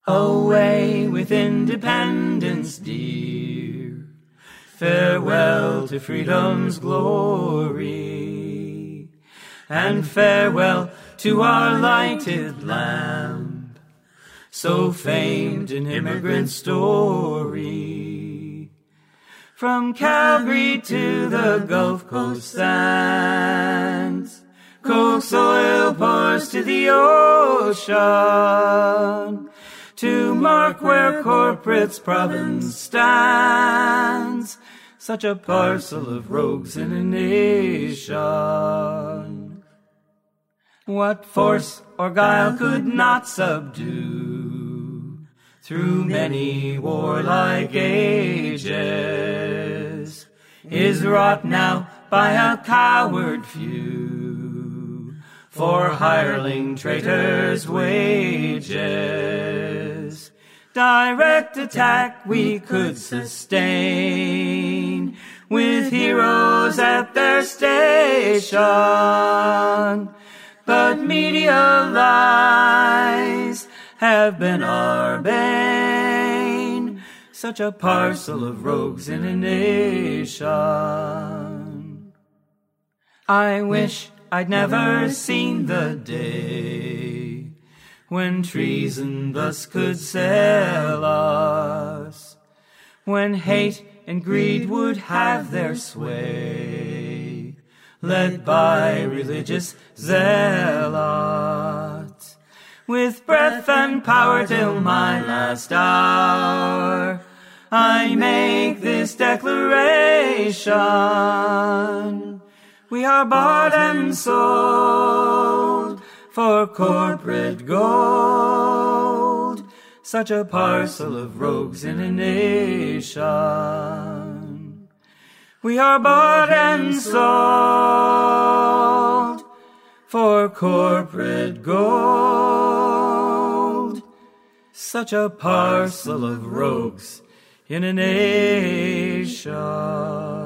Away with independence dear, farewell to freedom's glory, and farewell to our lighted lamp, so famed in immigrant story. From Calgary to the Gulf Coast sands, coke soil pours to the ocean, to mark where corporate's province stands, such a parcel of rogues in a nation. What force or guile could not subdue, through many warlike ages, is wrought now by a coward few, for hireling traitors' wages. Direct attack we could sustain, with heroes at their station, but media lies have been our bane, such a parcel of rogues in a nation. I wish I'd never seen the day when treason thus could sell us, when hate and greed would have their sway, led by religious zealots. With breath and power till my last hour, I make this declaration: we are bought and sold for corporate gold, such a parcel of rogues in a nation. We are bought and sold for corporate gold, such a parcel of rogues in a nation.